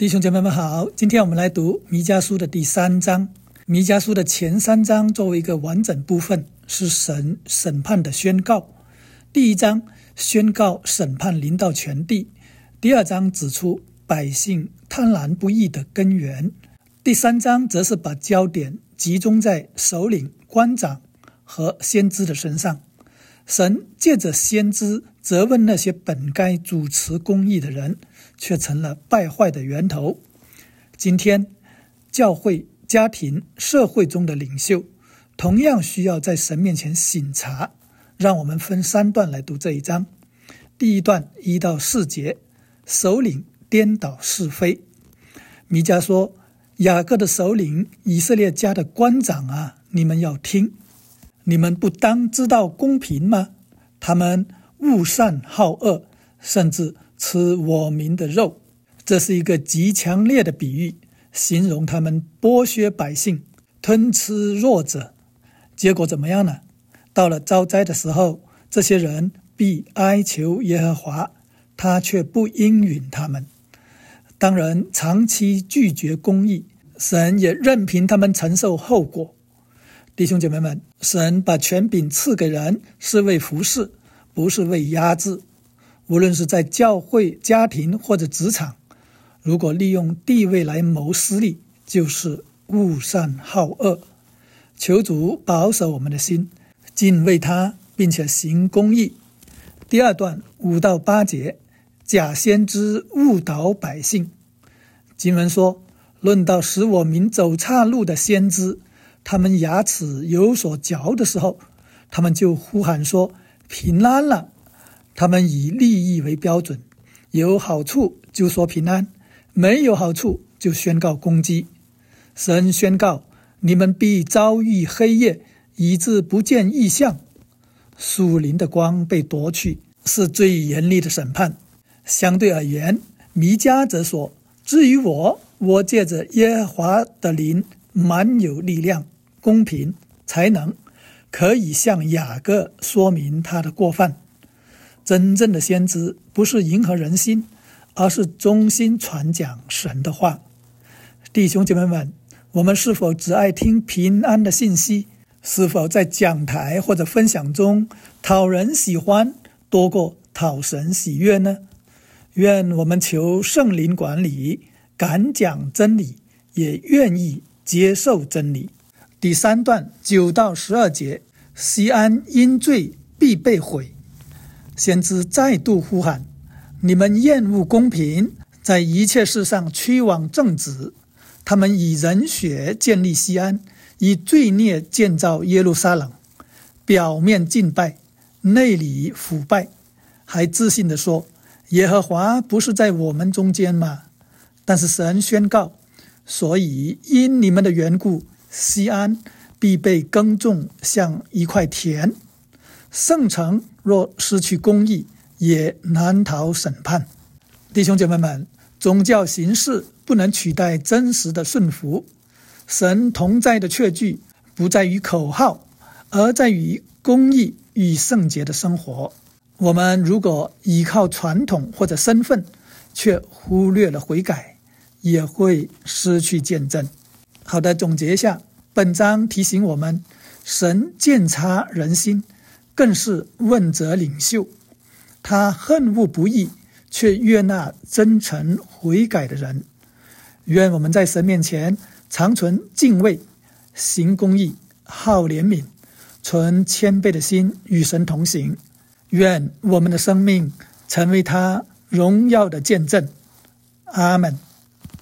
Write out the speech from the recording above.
弟兄姐妹们好，今天我们来读弥迦书的第3章。弥迦书的前3章作为一个完整部分，是神审判的宣告。第1章宣告审判临到全地，第2章指出百姓贪婪不义的根源，第3章则是把焦点集中在首领、官长和先知的身上。神借着先知责问那些本该主持公义的人，却成了败坏的源头。今天教会、家庭、社会中的领袖同样需要在神面前省察。让我们分3段来读这一章。第1段1到4节，首领颠倒是非。弥迦说，雅各的首领，以色列家的官长啊，你们要听，你们不当知道公平吗？他们恶善好恶，甚至吃我民的肉。这是一个极强烈的比喻，形容他们剥削百姓，吞吃弱者。结果怎么样呢？到了遭灾的时候，这些人必哀求耶和华，他却不应允他们。当人长期拒绝公义，神也任凭他们承受后果。弟兄姐妹们，神把权柄赐给人，是为服侍，不是为压制。无论是在教会、家庭或者职场，如果利用地位来谋私利，就是恶善好恶。求主保守我们的心，敬畏他，并且行公义。第2段5到8节，假先知误导百姓。经文说，论到使我民走岔路的先知，他们牙齿有所嚼的时候，他们就呼喊说平安了。他们以利益为标准，有好处就说平安，没有好处就宣告攻击。神宣告，你们必遭遇黑夜，以致不见异象。属灵的光被夺去，是最严厉的审判。相对而言，弥迦则说，至于我借着耶和华的灵，满有力量、公平、才能，可以向雅各说明他的过犯。真正的先知不是迎合人心，而是忠心传讲神的话。弟兄姐妹们，我们是否只爱听平安的信息？是否在讲台或者分享中讨人喜欢多过讨神喜悦呢？愿我们求圣灵管理，敢讲真理，也愿意接受真理。第3段9到12节，西安因罪必被毁。先知再度呼喊，你们厌恶公平，在一切事上趋往正直。他们以人血建立西安，以罪孽建造耶路撒冷，表面敬拜，内里腐败，还自信地说，耶和华不是在我们中间吗？但是神宣告，所以因你们的缘故，西安必被耕种像一块田。圣城若失去公义，也难逃审判。弟兄姐妹们，宗教形式不能取代真实的顺服。神同在的确据不在于口号，而在于公义与圣洁的生活。我们如果依靠传统或者身份，却忽略了悔改，也会失去见证。好的，总结一下，本章提醒我们，神鉴察人心，更是问责领袖。他恨恶不义，却悦纳真诚悔改的人。愿我们在神面前常存敬畏，行公义，好怜悯，存谦卑的心，与神同行。愿我们的生命成为他荣耀的见证。阿们。